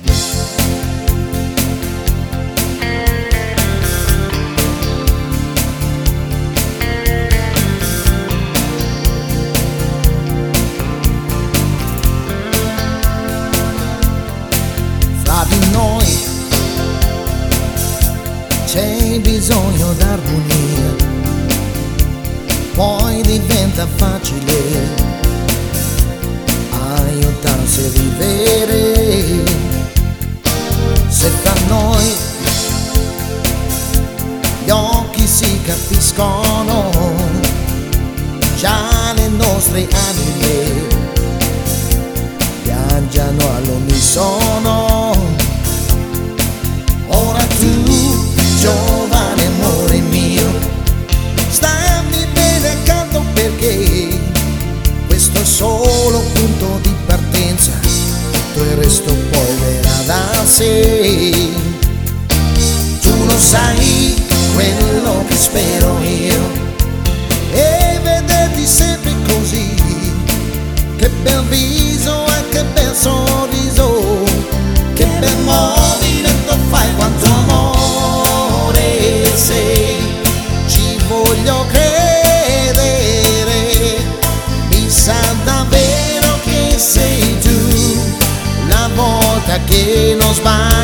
Fra di noi c'è bisogno d'armonia, poi diventa facile aiutarsi a vivere. Se fra noi gli occhi si capiscono, già le nostre anime viaggiano all'unisono. Ora tu, giovane amore mio, stammi bene accanto, perché questo è solo un punto di partenza, tutto il resto poi verrà da sé. Tu lo sai quello che spero io, e vederti sempre così, che bel viso e che bel sorriso, che bel movimento fai, quanto amore sei, ci voglio credere, mi sa davvero che sei tu, la volta che non sbaglio.